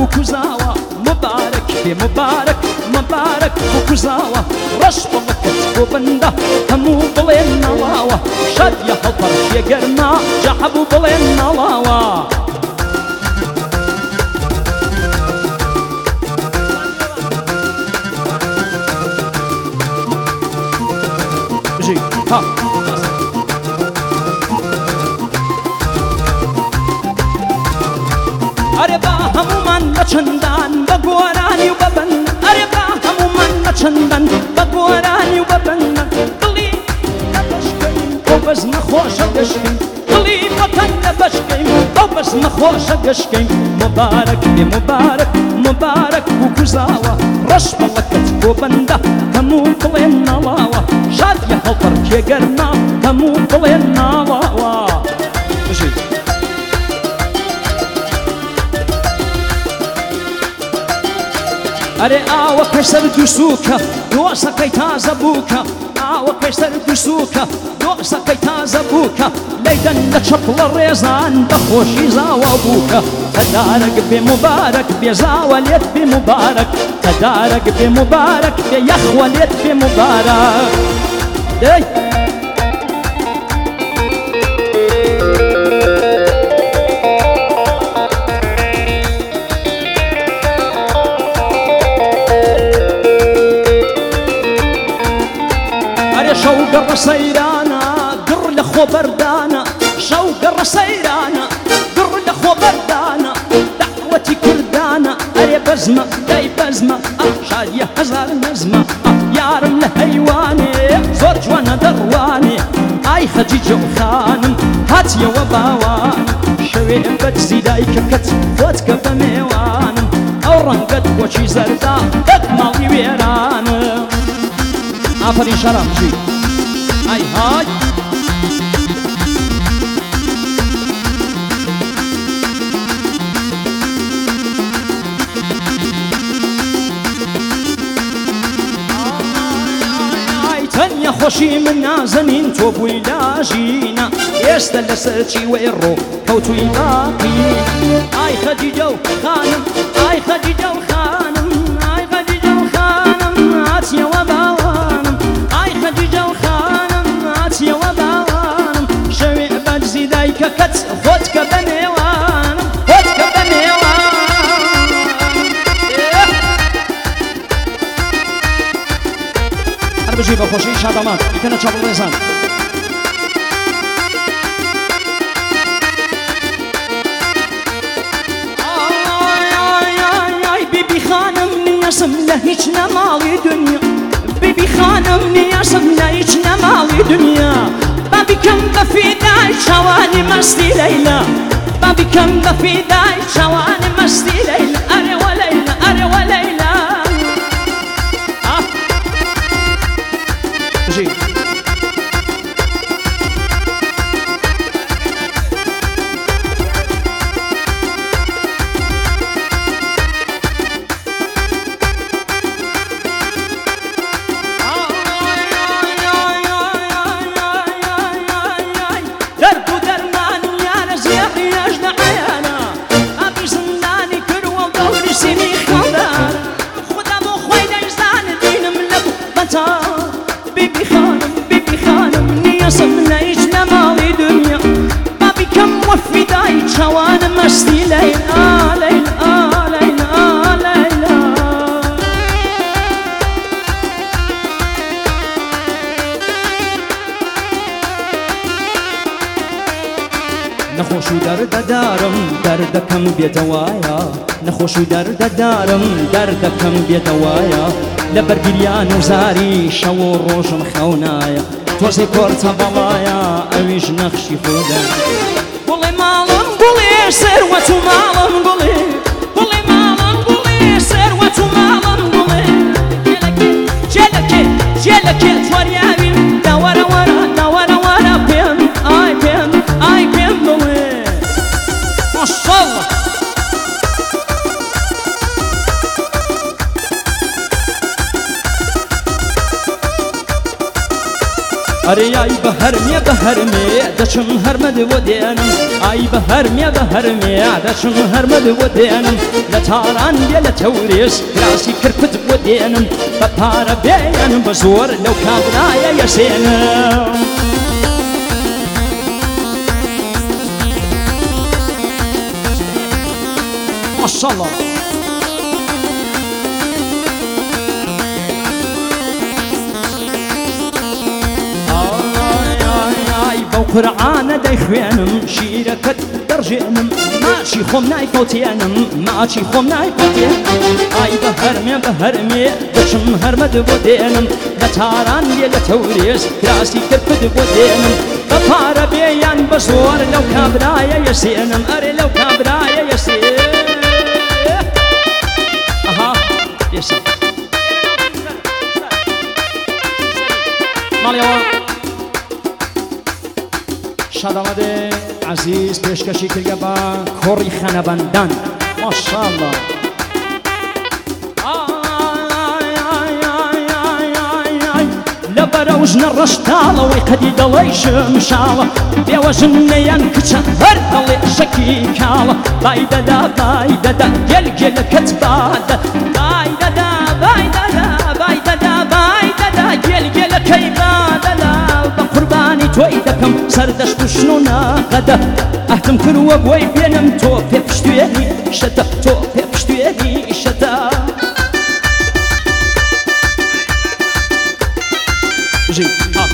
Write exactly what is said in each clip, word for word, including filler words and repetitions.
وكوزاوة مبارك في مبارك مبارك وكوزاوة رش بلكت وبنده همو بلين نواوة شاد يا هلطر يا قرنا جحبو بلين نواوة جي ها أربا همو من بچندان بگورانی و ببن أربا همو من بچندان بگورانی و ببن دلی نبشکیم او بز نخوش گشکیم دلی وطن نبشکیم او بز نخوش گشکیم مبارک بی مبارک مبارک و گزاوة رش بلکت و بنده همو بلین نواوة شاد یه هلپر که گرنا همو بلین نواوة بشید أري آوة كسر دوسوكا دوسا كي تازبوكا آوة كسر دوسوكا دوسا كي تازبوكا ليدن لشقل الريزان بخوشي زاوة بوكا تدارك بمبارك بزاوة ليت بمبارك تدارك بمبارك بيخوة ليت بمبارك دي شوق الرسيرانا قر لخو بردانا شوق الرسيرانا قر لخو بردانا دعوتي كردانا أري بزمة داي بزمة أحشاد يا هزار نزمة يارم لهيواني زور جوانا درواني أي خجيج وخانم هات يا وباوان شوي بجزي دايك كت فوتك بميوانم أو رنقت وشي زردا دقمالي ويرانم آفرین شرم چی ای های تنیا خوشی من نازنین تو بوی لاجینا ئێستا لەسەر چی وێڕۆ کەوتووی باقی ئای خەدیجە و خانم ئای خەدیجە و خانم ئای خەدیجە و خانم هاتیەوە باوانم ئای خەدیجە و خانم هاتیەوە باوانم شەوێ بەرزی دایکەکەت خۆت کە بە نێوانم خۆت کە بە نێوانم هەر بژی بە خۆشی شادەمان بیکەنە چاوڵ ڕێزان نياسم لا هيج نمالي دنيا بيبي خانم نياسم لا هيج نمالي دنيا بابي كم بفيداي شواني مستي ليلى بابي كم بفيداي شواني مستي ليلى أري وليلى أري وليلى آه جي بيبي خانم بيبي خانم نياسم لا هيج نمالي دنيا بابي كم وفي داي شوان مستي ليلى ليلى ليلى ليلى نخوش درد دارم دردكم بيدوايا نخوش درد دارم دردكم بيدوايا لبرگریان و زاری شو و روشم خونایا توزی کورتا بلایا اویش نخشی خودا بولی مالم بولی سروتو مالم بولی بولی مالم بولی سروتو مالم بولی جلکی جلکی جلکی توریابیم دوارا وارا دوارا وارا بیم آی بیم آی بیم بولی ماشالله ئەرێ ئای بە هەرمێ بە هەرمێ دەچم هەرمەد بۆ دێنم ئای بە هەرمێ بە هەرمێ دەچم هەرمەد بۆ دێنم لە تاران بێ لە تەورێز کراسی کرکت بۆ دێنم بە پارە بێنم بە زۆر لەو کابرایە یەسێنم ماشاءالله قورعانە دەیخوێنم شیرەکەت دەڕژێنم ماچی خۆم نایفەوتێنم ماچی خۆم نایفەوتێنم ئای بە هەرمێ بە هەرمێ دەچم هەرمەد بۆ دێنم لە تاران لێ لە تەورێز کراسی کرکت بۆ دێنم بە پارە بێیان بە زۆر لەو کابرایە یەسێنم ئەرێ لەو کابرایە یەسێ ئەها ئێستا ماڵیەوە شادامەدێ عزیز پێشکەشی کردە بە کۆڕی خەنەبەندان ماشاءالله لە بەرە ژنە ڕەشتاڵەوەی قەدی دەڵێی شمشاوە بێوەژن نەیان کچە هەر دەڵێ شەکی کاڵە بای دەدا بای دەدا گێلگێلەکەت بادە بای دەدا بای دەدا بای دەدا بای دەدا گێلگێلەکەی بادەدا بە قوربانی تۆی دەکەم سەردەشت و شن و ناقەدە ئەهتم کردووە بۆی بێنم تۆ پێ پشتوێنی شەتە تۆ پێ پشتوێنی شەتە بژی ها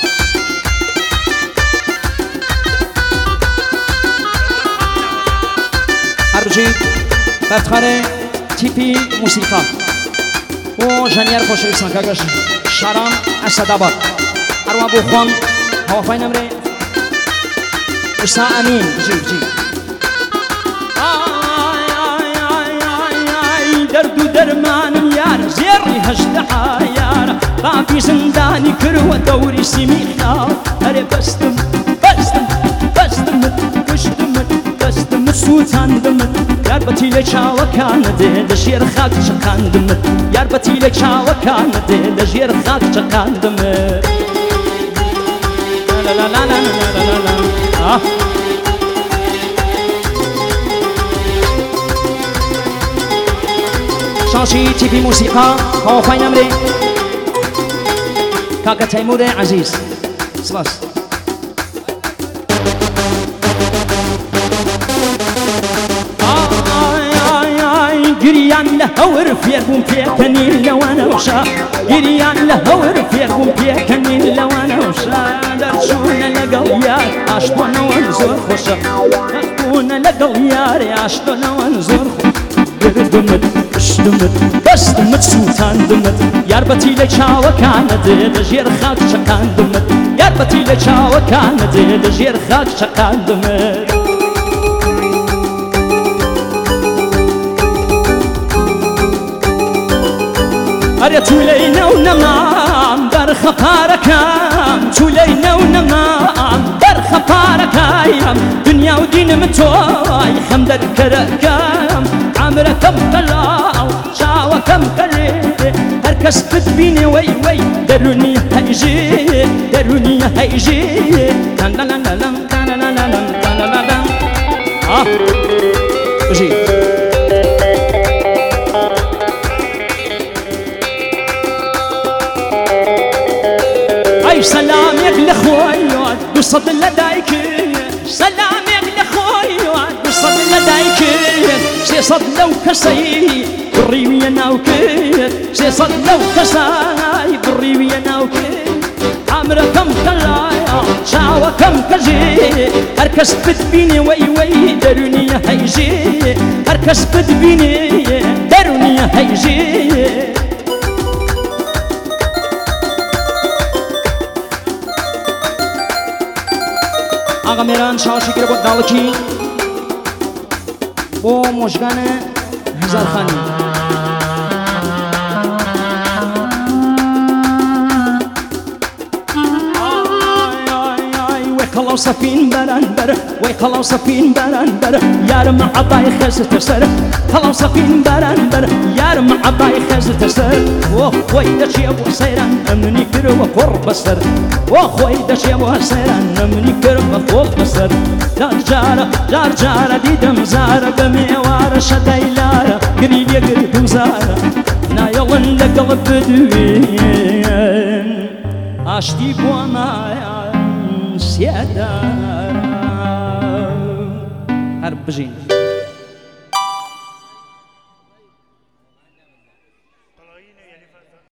هەر بژیت بەفتخانە تیپی موسیقا بۆ ژەنیار خۆشەویستان کاکەش شاران ئەسەداباد هەروە بۆ خۆم هەواخوای نەمرێ ئوستا ئەمین بژی بژی دەرد و دەرمانم یارە زێڕی هەژدە یارە باپی زندانی کردووە دەوری سیمی خاڵ هەرێ بەستم بەستم بەستمت گشتمت بەستمت سووتاندمت یار بەتی لە چاوەکانە دێ لە ژێر خاک چەقاندمت یار بەتی لە چاوەکانە دێ لە ژێر خاک چەقاندمت لا لا لا لا لا لا لا آه شاشی تیپی موسیقا هەواخوای نەمرێ کاکە تەیمورێ عەزیز سپاس گریان لە هەور فێربووم پێکەنین لەوانەوشا گریان لە هەور فێربووم پێکەنین لەوانەوشا دەرچوونە لەگەڵ یار ئاشتۆنەوەن زۆر خۆشە دەرچوونە لەگەڵ یارێ ئاشتۆنەوەن زۆر خۆش گردمت پشتمت بەستمت سووتاندمت یار بەتی لە چاوەکانە دێ لە ژێر خاک چەقاندمت یار بەتی لە چاوەکانە دێ لە ژێر خاک چەقاندمت ئەرێ توولەی نەو نەمام بەرخە پارەکەم توولەی نەو نەمام بەرخە پارەکەیم دنیا و دینم تۆی خەم دەرکەرەکەم عامرەکەم کەلاو چاوەکەم کەلێ هەر کەس بتبینێ وەی وەی دەرونی هەیژێ دەرونی هەیژێ تەنەلەلەلەم تەنەلەلەلەم تەنەلەلەم ئا بژی سلامێک لە خۆیات دووسەد لە دایکێ سلامێک لە خۆیات دووسەد لە دایکێ سێسەد لەو کەسەی بڕیویە ناوکێت سێسەد لەو کەسای بڕیویە ناوکێت عامرەکەم کەلایە چاوەکەم کەژێ هەر کەس بتبینێ وەی وەی دەرونیە هەیژێ هەر کەس بتبینێ دەرونیە هەیژێ ئاغا مێران شاوەشی کرد بۆ داڵکی بۆ مۆژگانە هەزارخانی خلاص فين برانبر وي خلاص فين برانبر يار مع عباي خزت سر خلاص فين برانبر يار مع عباي خزت سر وخوي دش يا ابو سيران امني كر وقرب سر وخوي دش يا ابو سيران امني كر وقرب سر جار جار جار جار ديدم زار بميوار شديلار قريب يقرب وزار نايلن لقلب بدوين عشتي بوما سيادة هرب بجين